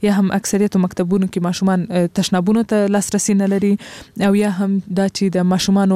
یا هم اکثریت مکتبونو کې ماشومان تشنابونو ته لاسرسي نه لري او یا هم دا چې د ماشومانو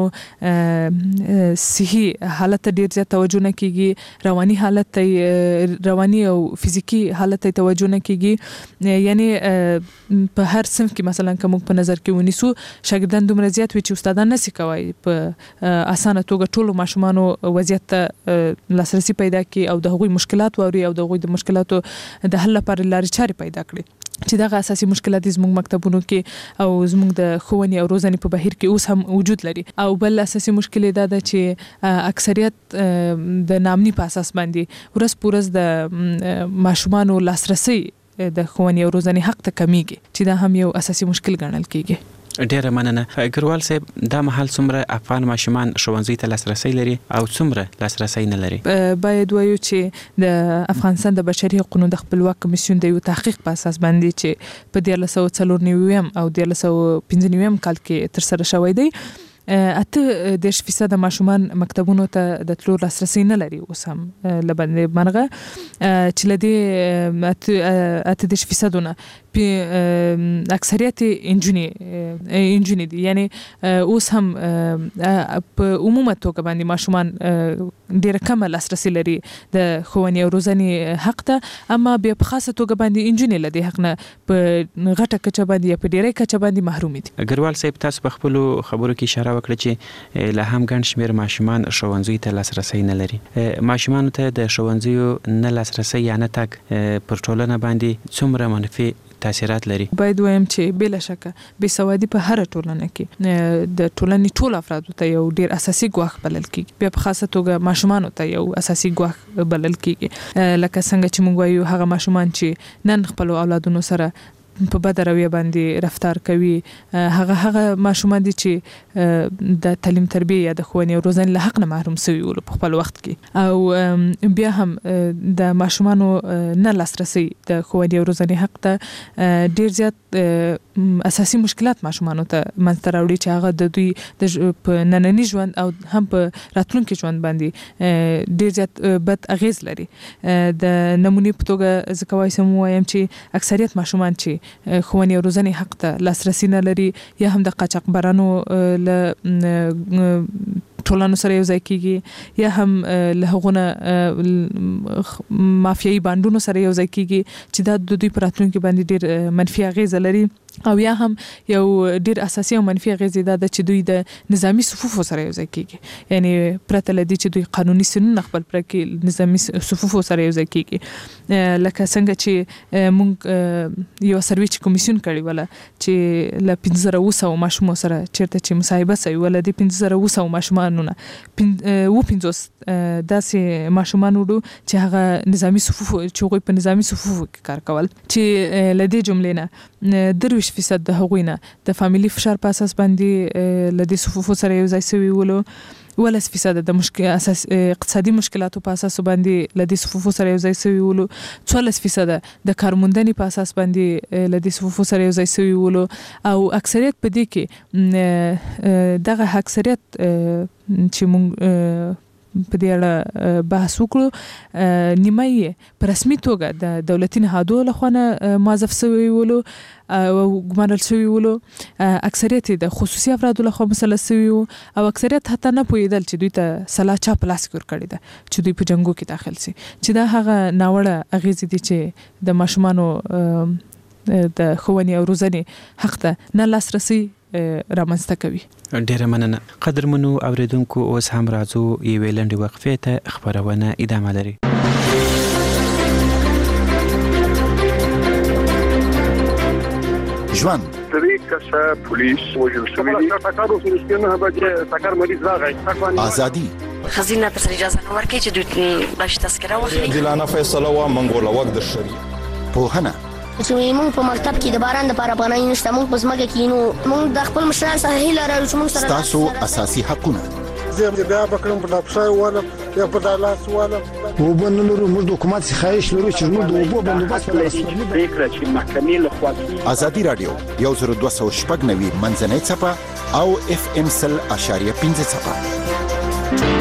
صحي حالت ته ډیر زیات توجه نه کیږي، رواني حالت ته، رواني او فزیکی حالت ته توجه نه کیږي. یعنی په هر صنف کې مثلا کوم په نظر کې ونیسو شاګردان دومره زیات وي چې استادان نشي کوي په اسانه توګه ټولو ماشومانو وضعیت ته لاسرسي پیدا کړي او د هغوی مشکلات ووري او د هغوی د مشکلاتو د حل لپاره لارې چارې پیدا کړي. چې دغه اساسي مشکلات زموږ مکتبونو کې او زموږ د ښوونې او روزنې په بهیر کې اوس هم وجود لري. او بل اساسي مشکل دا ده چې اکثریت د نامني په اساس باندې ورځ په ورځ د ماشومانو لاسرسي د ښوونې او روزنې حق ته کمیږي، چې دا هم یو اساسي مشکل ګڼل کیږي. ډیره مننه. ګروال صاحب، دا مهال څومره افغان ماشومان ښوونځي ته لاسرسي لري او څومره لاسرسي نه لري؟ باید وایو چې د افغانستان د بشري حقوقو د خپلواک کمیسیون د یو تحقیق په اساس باندې چې په 1994 او 1995 کال کې تر سره شوی دی، 8% ماشومان مکتبونو ته د تلو لاسرسي نه لري اوس هم لبندې مرغه، چې لدې 8% نه اکثریت انجونی دي. یعنی اوس هم په عمومي توګه باندې ماشومان ډیره کم لاسرسي لري د ښوونې او روزنې حق ته، اما بیا په خاصه توګه باندې انجونی لدې حق نه په غټه کچه باندې یا په ډیره کچه باندې محروم دي. ګروال صاحب، تاسو په خپل خبرو کې اشاره وکړه چې له هم ګڼ شمېر ماشومان ښوونځي ته لاسرسي نه لري. ماشومانو ته د ښوونځیو نه لاسرسي یا نه تګ پر ټولنه باندې څومره منفي تاثیرات لري؟ باید وایم چې بلا شکه بې سوادي په هر ټولنه کې د ټولنې ټول افرادو ته یو ډیر اساسي ګواښ بلل کیږي، بیا په خاصه توګه ماشومانو ته یو اساسي ګواښ بلل کیږي. لکه څنګه چې موږ وایو هغه ماشومان چې نن خپل اولادونو سره په بد رویه باندې رفتار کوي، هغه ماشومان دي چې د تعلیم تربیه یا د ښوونې او روزنې له حق نه محروم شوي ول په خپل وخت کې، او بیا هم د ماشومانو نه لاسرسي د ښوونې او روزنې حق ته ډیر زیات اساسي مشکلات ماشومانو ته منځته راوړي، چې هغه د دوی په ننني ژوند او هم په راتلونکي ژوند باندې ډیر زیات بد اغیز لري. د نمونې په توګه زه کولی شم ووایم چې اکثریت ماشومان چې ښوونې او روزنې حق ته لاسرسي نه لري یا هم د قاچاقبرانو له ټولنو سره یو ځای کیږي یا هم له هغونه مافیایي بانډونو سره یو ځای کیږي، چې دا د دوی په راتلونکي باندې ډیر منفي اغیزه لري. او یا هم یو ډیر اساسي او منفي اغیزه دا ده چې دوی د نظامی صفوفو سره یو ځای کیږي، یعنی پرته لدی چې دوی قانوني سنونه خپل پر کې نظامی صفوفو سره یو ځای کیږي. لکه څنګه چې موږ یو سرویچ کمیسیون کړی ولا چې ل 1500 ماشومان سره چیرته چې مصاحبه سوي ولا د 1500 ماشومانونه 50 داسې ماشومان وډو چې هغه نظامی صفوفو چې هغوی په نظامی صفوفو کې کار کول، چې لدی جملې نه 30% د هغوی نه د فامیلی فشار په اساس باندې لدی صفوفو سره یو ځای سوي ولو، 11% د اساس اقتصادي مشکلاتو په اساس باندې لدی صفوفو سره یو ځای سوي ولو، 14% د کارموندنې په اساس باندې لدی صفوفو سره یو ځای سوي ولو، او اکثریت په دې کې دغه اکثریت چې موږ په دې اړه بحث وکړو نیمه په رسمي توګه د دولتي نهادو لخوا نه موظف شوي ولو او ګمارل شوي ولو، اکثریت د خصوصي افرادو لخوا مسلط شوي وو، او اکثریت حتی نه پوهېدل چې دوی ته سلا چا په لاس کې ورکړې ده چې دوی په جنګو کې داخل شي، چې دا هغه ناوړه اغېزې دي چې د ماشومانو د ښوونې او روزنې حق ته نه لاسرسي رامنځته کوي. ډیره مننه. قدرمنو اوریدونکو، اوس هم راځو یوې لنډې وقفې ته، خپرونه ادامه لري. ژوند درې کسه پولیس وژل شوي دي. ټکر اوس نه بجې ټکر مریض راغی. ازادي خزینه پر اجازه نه ورکړي چې دوی باش تذکره واخلي. عادلانه فیصله و منګول وخت د شری پوهنه چې موږ په مکتب کې د باران د لپاره پناه نشته، موږ په ځمکه کې نو موږ د خپل مشران سره هیله لرو چې موږ سره تاسو اساسي حقونه زه بیا بکرم په لاپسای والا یا په دالاس والا وبنلو موږ د حکومت څخه خواهش لرو چې موږ د اوبو بندوبست وکړو. فکر چې محکمې له خوا ازادي رادیو 1290 منځنۍ صفه او FM 100.5 صفه.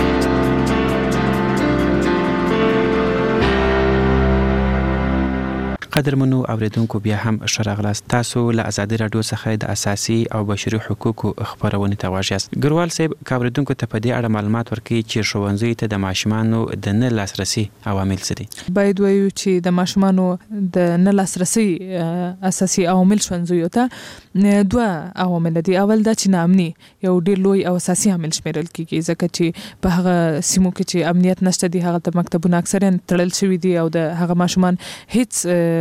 قدرمنو اوریدونکو بیا هم ښه راغلاست. تاسو له ازادي راډیو څخه د اساسي او بشري حقوقو خبرونه ته غواړئ. ګروال صاحب اوریدونکو ته په دې اړه معلومات ورکړي چې ښوونځي ته د ماشومانو د نه لاسرسي عوامل څه دي؟ باید وایو چې د ماشومانو د نه لاسرسي اساسي عوامل ښوونځیو ته دوه عوامل دي. اول دا چې ناامني یو ډېر لوی او اساسي عامل شمیرل کیږي، ځکه چې په هغه سیمو کې چې امنیت نشته دي هغه ته مکتبونه اکثرا تړل شوي دي او د هغه ماشومان هیڅ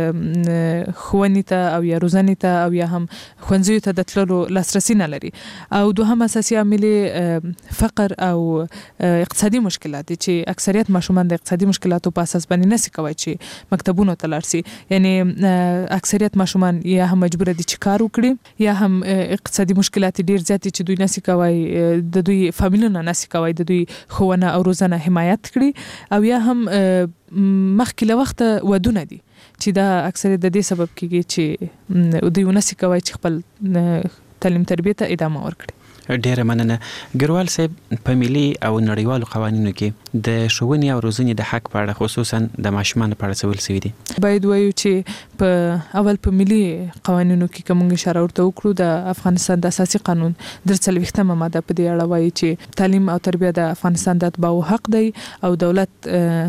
ښوونې ته او یا روزنې ته او یا هم ښوونځیو ته د تللو لاسرسي نه لري. او دوهم اساسي عامل فقر او اقتصادي مشکلات دي چې اکثریت ماشومان د اقتصادي مشکلاتو په اساس باندې نشي کوي چې مکتبونو ته لاړ شي. یعنی اکثریت ماشومان یا هم مجبور دي چې کار وکړي یا هم اقتصادي مشکلات ډیر زیات چې دوی نشي کوي، د دوی فامیلونه نشي کوي د دوی ښوونه او روزنه حمایت کړي، او یا هم مخکې له وخته ودونه دي چې دا اکثر د دې سبب کیږي چې دوی نشي کوي چې خپل تعلیم تربیه ته ادامه ورکړي. ډیره مننه. ګروال صاحب، په ملي او نړیوالو قوانینو کې د ښوونې او روزنې د حق په اړه خصوصا د ماشومانو په اړه څه ویل شوي دي؟ باید وایو چې په ملي قوانینو کې کوم اشاره ورته وکړو، د افغانستان د اساسي قانون 43مه ماده په دې اړه وایي چې تعلیم او تربیه د افغانستان د اتباعو حق دی او دولت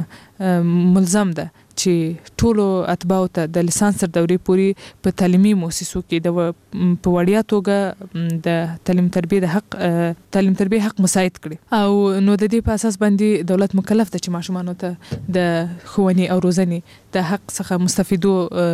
ملزم ده چې ټولو اتباعو ته د لیسانس تر دورې پورې په تعلیمي مؤسسو کې په وړیا توګه د تعلیم تربیه حق مساعد کړي. او نو د دې په اساس باندې دولت مکلف ده چې ماشومانو ته د ښوونې او روزنې د حق څخه مستفیدو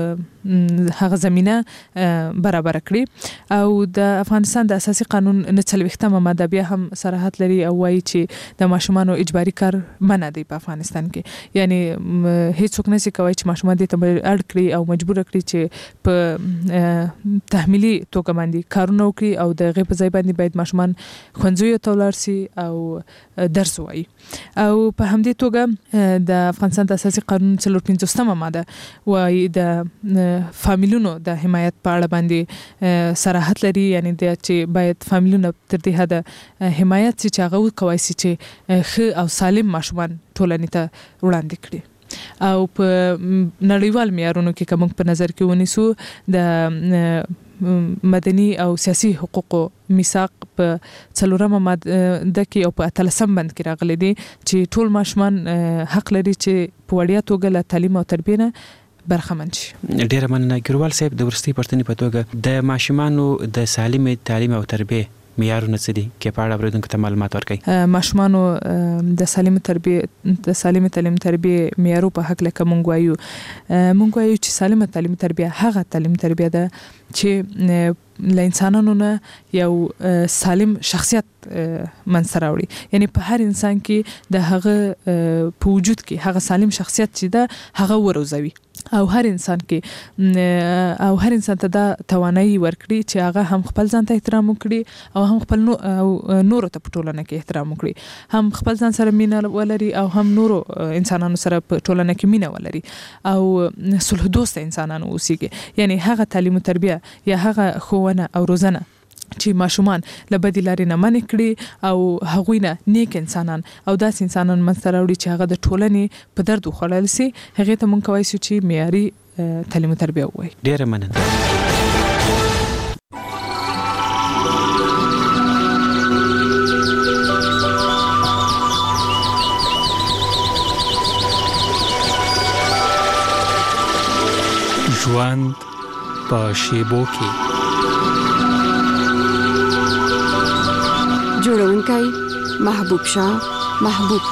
هغه زمينه برابر کړي. او د افغانستان د اساسي قانون 49مه ماده بیا هم صراحت لري او وایي چې د ماشومانو اجباري کار منع دی په افغانستان کې. یعنی هیڅ نشي کوي چې ماشومان دې ته اړ کړي او مجبور کړي چې په تحمیلي توګه باندې کارونه وکړي او د غي په ځای باندې باید ماشومان ښوونځیو ته ولاړ شي او درس وایي. او په همدې توګه د افغانستان د اساسي قانون 45مه ماده وایي د فامیلونو د حمایت په اړه باندې صراحت لري، یعنی د چې باید فامیلونه تر دې حد حمایت چې هغه وکوي چې ښه او سالم ماشومان ټولنې ته وړاندې کړي. او په نړیوال معیارونو کې کوم په نظر کې ونیسو د مدني او سیاسي حقوقو میثاق په 4مه ماده کې او په 13 بند کې راغلي دي چې ټول ماشومان حق لري چې په وړیا توګه له تعلیم او تربیه نه برخمن شي. ډیره مننه. ګروال صاحب، د ورستي پښتنې په توګه د ماشومانو د سالم تعلیم او تربیه معیارونه څه دي کې په اړه اوریدونکو ته معلومات ورکړئ؟ ماشومانو د سالم تعلیم تربیه معیارو په حق لکه مونږ وایو چې سالم تعلیم تربیه هغه تعلیم تربیه ده چې له انسانانو نه یو سالم شخصیت منځته راوړي. یعنی په هر انسان کې د هغه په وجود کې هغه سالم شخصیت چې ده هغه وروزوي او هر انسان ته دا توانایي ورکړي چې هغه هم خپل ځان ته احترام وکړي او هم خپل نورو ته په ټولنه کې احترام وکړي، هم خپل ځان سره مینه ولري او هم نورو انسانانو سره په ټولنه کې مینه ولري او صلح دوست انسانانو اوسېږي. یعنی هغه تعلیم او تربیه یا هغه ښوونه او روزنه چې ماشومان له بدې لارې نه منع کړي او هغوی نه نیک انسانان او داسې انسانان منځته راوړي چې هغه د ټولنې په درد وخوړل سي، هغې ته مونږ کولی شو چې معیاري تعلیم او تربیه ووایو. ډیره مننه. ژوند په شیبو کې جوړونکی محبوب شاه محبوب.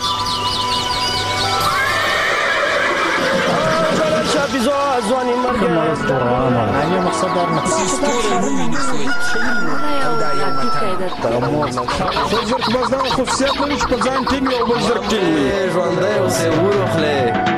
ځواني مرګ یو مقصد دار بزرګ بزنه خصوصیت لري چې په ځان ټینګ او بزرګ ټینګ ژوندۍ اوسې ورخله.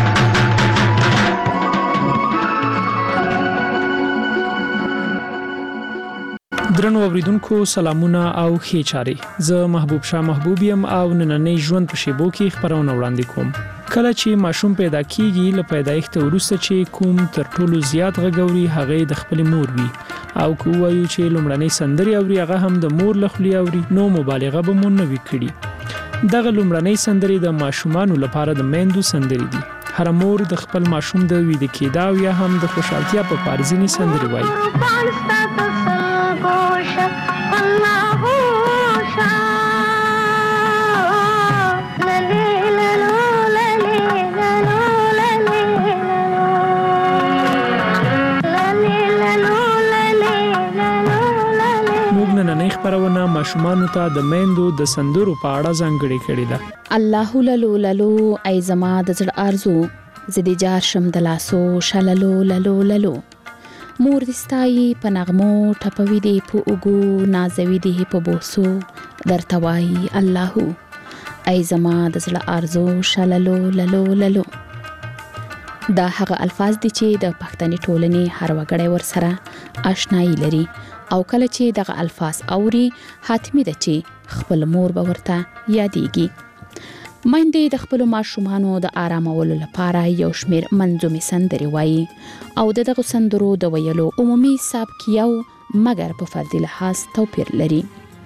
درنو اوریدونکو سلامونه او ښې چارې. زه محبوب شاه محبوب یم او نننۍ ژوند په شیبو کې خبرونه وړاندې کوم. کله چې ماشوم پیدا کیږي له پیدایښت وروسته چې کوم تر ټولو زیات غږوري هغه د خپل مور وي او کو وایو چې لومړنۍ سندري اوري هغه هم د مور له خولې اوري، نو مبالغه به مونږ نه وکړي. دغه لومړنۍ سندري د ماشومانو لپاره د میندو سندري دي. هر مور د خپل ماشوم د ویده کېدا او یا هم د خوشحالتیا په پار ځینې سندرې وایي. نننۍ خبرونه ماشومانو ته د میندو د سندرو په اړه ځانګړې کړې ده. الله للو للو ای زما د زړه ارزو زدي جار شم د لاسو شللو للو للو مور دستای په نغمو ټپوي دی په اوګو نازوي دی په بوسو درتوای الله ای زما د زړه ارزو شللو للو للو. دا هغه الفاظ دي چې د پښتني ټولنې هر وګړی ورسره آشنایي لري او کله چې دغه الفاظ اوري حتمی ده چې خپل مور به ورته یادېږي. میندې د خپل ماشومانو د آرامولو لپاره یو شمېر منظومې سندرې وایي او دغه سندرو د ویلو عمومي سبک یو مګر په فردي لحاظ توپیر لري.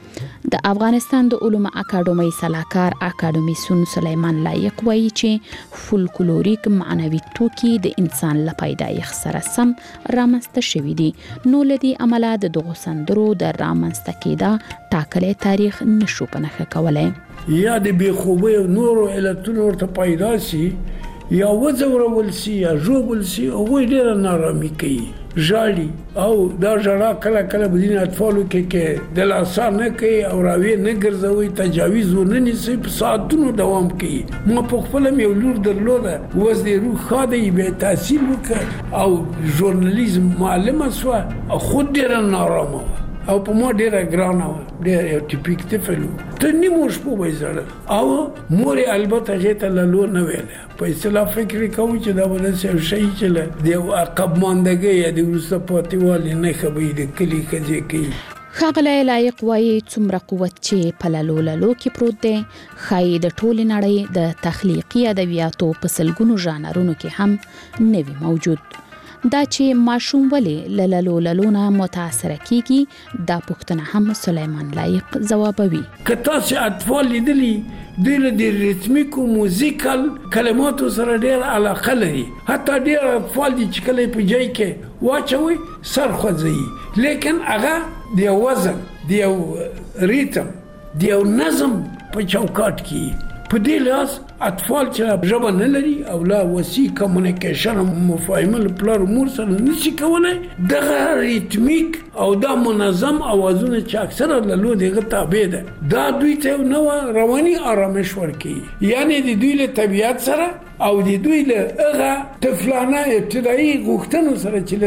د افغانستان د علومو اکاډمۍ سلاکار اکاډمیسون سلیمان لایق وایي چې فولکلوریک معنوي توکي د انسان له پیدایښت سره سم رامنځته شوي دي، نو لدی عمله د دغو سندرو د رامنځته کېدا ټاکلی تاریخ نشو په نښه کولی. یا د بېخوبۍ او نورو علتونو ورته پیدا سي یا وځورول سي یا ژوبل سي، هغوی ډېره نارامي کوي، ژاړي او دا ژړا کله کله په ځینې اطفالو کې د لاسا نه کوي او راویې نه ګرځوي، تجاویز ونه نیسي، په ساعتونو دوام کوي. ما په خپله مې یو لور درلوده، اوس د روح ښه دی، بیا تحصیل وکړه او ژورنالیزم معلمه شوه، خود ډېره نارامه وه او په ما ډېره ګرانه وه، ډېر یو ټیپیک طفل و. تر نیمو شپو به یې زړل او مور یې البته هغې ته للو نه ویله. په اصطلاح فکر یې کوو چې دا به داسې یو شی چې له د یو عقب ماندګۍ یا د وروسته پاتې والي نښه به یې د کلي ښځې کوي. ښاغلی لایق وایي څومره قوت چې په للو للو کې پروت دی ښایي د ټولې نړۍ د تخلیقي ادبیاتو په سلګونو ژانرونو کې هم نه وي موجود. دا چې ماشوم ولې للو للو نه متاثره کیږي دا پوښتنه هم سلیمان لایق ځوابوي. که تاسې اطفال لیدلي دوی له د ریتمیکو موزیکل کلماتو سره ډېر علاقه لري، حتی ډېر اطفال دي چې کله په جای کې واچوي سر خوځوي، لیکن هغه د یو وزن د یو ریتم د یو نظم په چوکاټ کې. په دې لحاظ اطفال چې ژبه نه لري او لا وسیع کمیونیکیشن مفاهمه له پلار مور سره نشي کولی، دغه ریتمیک او دا منظم اوازونه چې اکثره له لو دغه تابع ده، دا دوی ته نو رواني آرامش ورکوي. یعنی د دوی له طبیعت سره او د دوی له هغه طفلانه ابتدایي غوښتنو سره چې